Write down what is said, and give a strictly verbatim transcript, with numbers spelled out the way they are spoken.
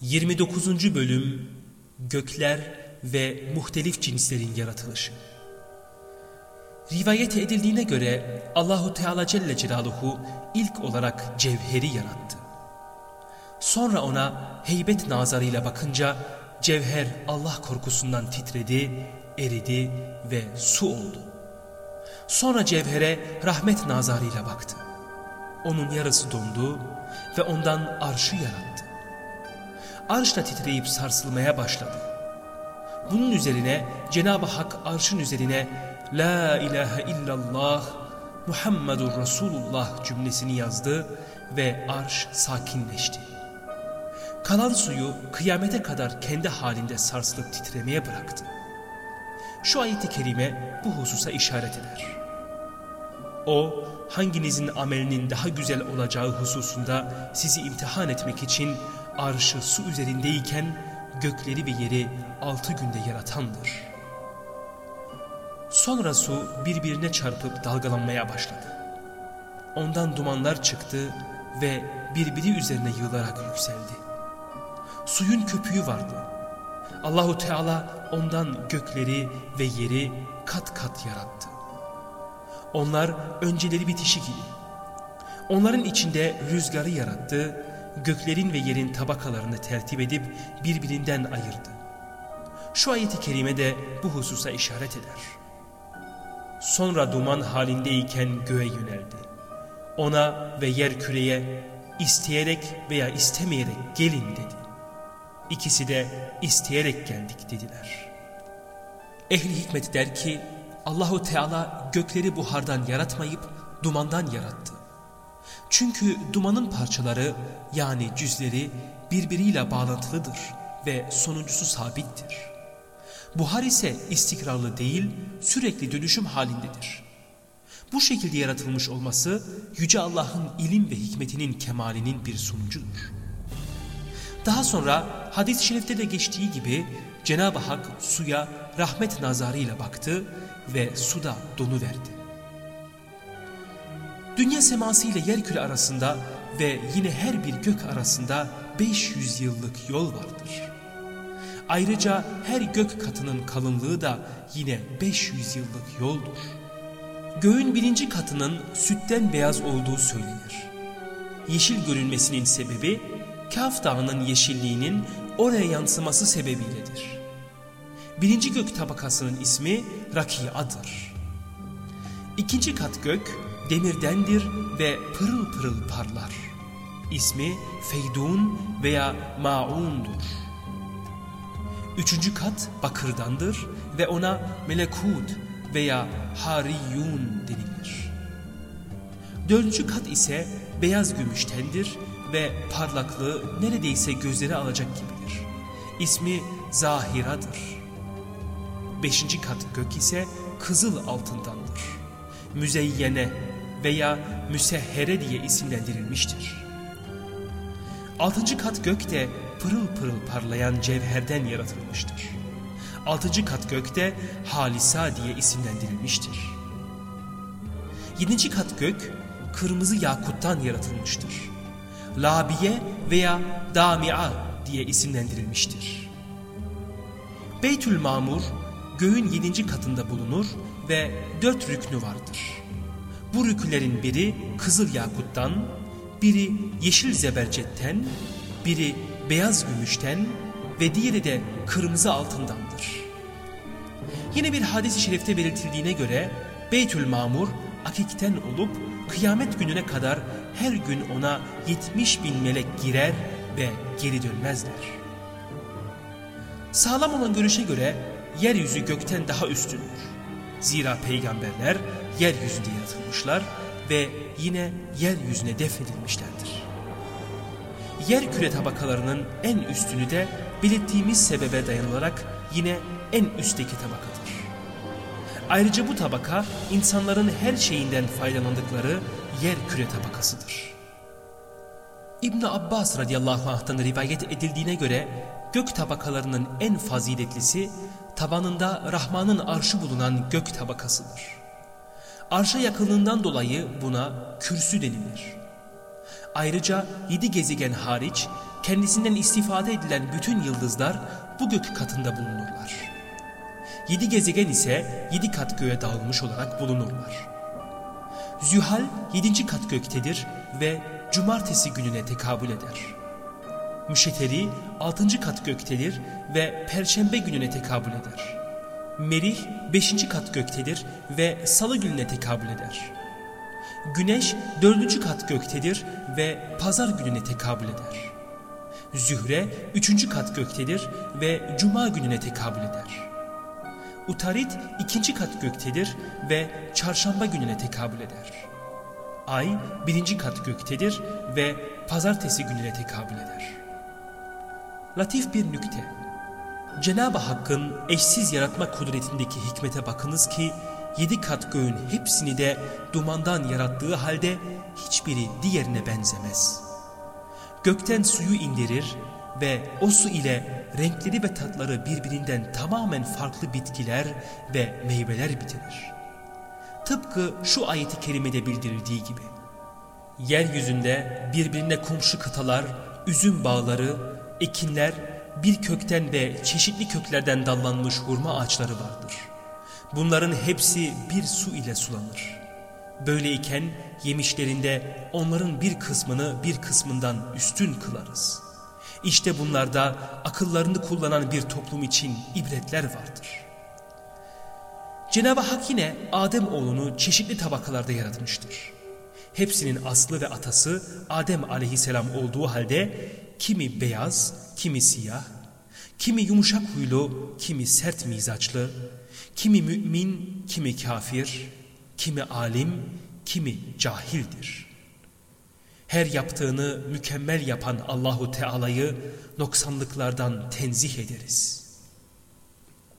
yirmi dokuzuncu Bölüm Gökler ve muhtelif cinslerin yaratılışı. Rivayet edildiğine göre Allahu Teala Celle Celaluhu ilk olarak cevheri yarattı. Sonra ona heybet nazarıyla bakınca cevher Allah korkusundan titredi, eridi ve su oldu. Sonra cevhere rahmet nazarıyla baktı. Onun yarısı dondu ve ondan arşı yarattı. Arş da titreyip sarsılmaya başladı. Bunun üzerine Cenab-ı Hak arşın üzerine La ilahe illallah Muhammedur Resulullah cümlesini yazdı ve arş sakinleşti. Kalan suyu kıyamete kadar kendi halinde sarsılıp titremeye bıraktı. Şu ayet-i kerime bu hususa işaret eder. O, hanginizin amelinin daha güzel olacağı hususunda sizi imtihan etmek için arşı su üzerindeyken gökleri ve yeri altı günde yaratandır. Sonra su birbirine çarpıp dalgalanmaya başladı. Ondan dumanlar çıktı ve birbiri üzerine yığılarak yükseldi. Suyun köpüğü vardı. Allahu Teala ondan gökleri ve yeri kat kat yarattı. Onlar önceleri bitişik idi. Onların içinde rüzgarı yarattı, göklerin ve yerin tabakalarını tertip edip birbirinden ayırdı. Şu ayet-i kerime de bu hususa işaret eder. Sonra duman halindeyken göğe yöneldi. Ona ve yer küreye isteyerek veya istemeyerek gelin dedi. İkisi de isteyerek geldik dediler. Ehli hikmet der ki Allahu Teala gökleri buhardan yaratmayıp dumandan yarattı. Çünkü dumanın parçaları yani cüzleri birbiriyle bağlantılıdır ve sonuncusu sabittir. Buhar ise istikrarlı değil, sürekli dönüşüm halindedir. Bu şekilde yaratılmış olması Yüce Allah'ın ilim ve hikmetinin kemalinin bir sonucudur. Daha sonra hadis-i şerifte de geçtiği gibi Cenab-ı Hak suya rahmet nazarıyla baktı ve suda donuverdi. Dünya seması ile yerküre arasında ve yine her bir gök arasında beş yüz yıllık yol vardır. Ayrıca her gök katının kalınlığı da yine beş yüz yıllık yoldur. Göğün birinci katının sütten beyaz olduğu söylenir. Yeşil görünmesinin sebebi Kaf Dağı'nın yeşilliğinin oraya yansıması sebebiyledir. Birinci gök tabakasının ismi Rakia'dır. İkinci kat gök demirdendir ve pırıl pırıl parlar. İsmi Feydun veya Ma'un'dur. Üçüncü kat bakırdandır ve ona Melekut veya Hariyun denilir. Dördüncü kat ise beyaz gümüştendir ve parlaklığı neredeyse gözleri alacak gibidir. İsmi Zahira'dır. Beşinci kat gök ise kızıl altındandır. Müzeyyene veya müsehhere diye isimlendirilmiştir. Altıncı kat gök de pırıl pırıl parlayan cevherden yaratılmıştır. Altıncı kat gök de Halisa diye isimlendirilmiştir. Yedinci kat gök kırmızı yakuttan yaratılmıştır. Labiye veya Damia diye isimlendirilmiştir. Beytül Mamur göğün yedinci katında bulunur ve dört rüknü vardır. Bu rükünlerin biri kızıl yakuttan, biri yeşil zebercetten, biri beyaz gümüşten ve diğeri de kırmızı altındandır. Yine bir hadis-i şerifte belirtildiğine göre Beytül Mamur akikten olup kıyamet gününe kadar her gün ona yetmiş bin melek girer ve geri dönmezler. Sağlam olan görüşe göre yeryüzü gökten daha üstündür. Zira peygamberler yeryüzünde yaratılmışlar ve yine yeryüzüne defnedilmişlerdir. Yer küre tabakalarının en üstünü de belirttiğimiz sebebe dayanılarak yine en üstteki tabakadır. Ayrıca bu tabaka insanların her şeyinden faydalandıkları yer küre tabakasıdır. İbn Abbas radıyallahu anh'tan rivayet edildiğine göre gök tabakalarının en faziletlisi tabanında Rahman'ın arşı bulunan gök tabakasıdır. Arşa yakınlığından dolayı buna kürsü denilir. Ayrıca yedi gezegen hariç kendisinden istifade edilen bütün yıldızlar bu gök katında bulunurlar. Yedi gezegen ise yedi kat göğe dağılmış olarak bulunurlar. Zühal yedinci kat göktedir ve cumartesi gününe tekabül eder. Müşeteri altıncı kat göktedir ve perşembe gününe tekabül eder. Merih beşinci kat göktedir ve salı gününe tekabül eder. Güneş dördüncü kat göktedir ve pazar gününe tekabül eder. Zühre üçüncü kat göktedir ve cuma gününe tekabül eder. Utarit ikinci kat göktedir ve çarşamba gününe tekabül eder. Ay birinci kat göktedir ve pazartesi gününe tekabül eder. Latif bir nükte. Cenab-ı Hakk'ın eşsiz yaratma kudretindeki hikmete bakınız ki yedi kat göğün hepsini de dumandan yarattığı halde hiçbiri diğerine benzemez. Gökten suyu indirir ve o su ile renkleri ve tatları birbirinden tamamen farklı bitkiler ve meyveler bitirir. Tıpkı şu ayet-i kerimede bildirildiği gibi. Yeryüzünde birbirine komşu kıtalar, üzüm bağları, ekinler, bir kökten ve çeşitli köklerden dallanmış hurma ağaçları vardır. Bunların hepsi bir su ile sulanır. Böyleyken yemişlerinde onların bir kısmını bir kısmından üstün kılarız. İşte bunlarda akıllarını kullanan bir toplum için ibretler vardır. Cenab-ı Hak yine Adem oğlunu çeşitli tabakalarda yaratmıştır. Hepsinin aslı ve atası Adem aleyhisselam olduğu halde kimi beyaz, kimi siyah, kimi yumuşak huylu, kimi sert mizaçlı, kimi mümin, kimi kafir, kimi alim, kimi cahildir. Her yaptığını mükemmel yapan Allahu Teala'yı noksanlıklardan tenzih ederiz.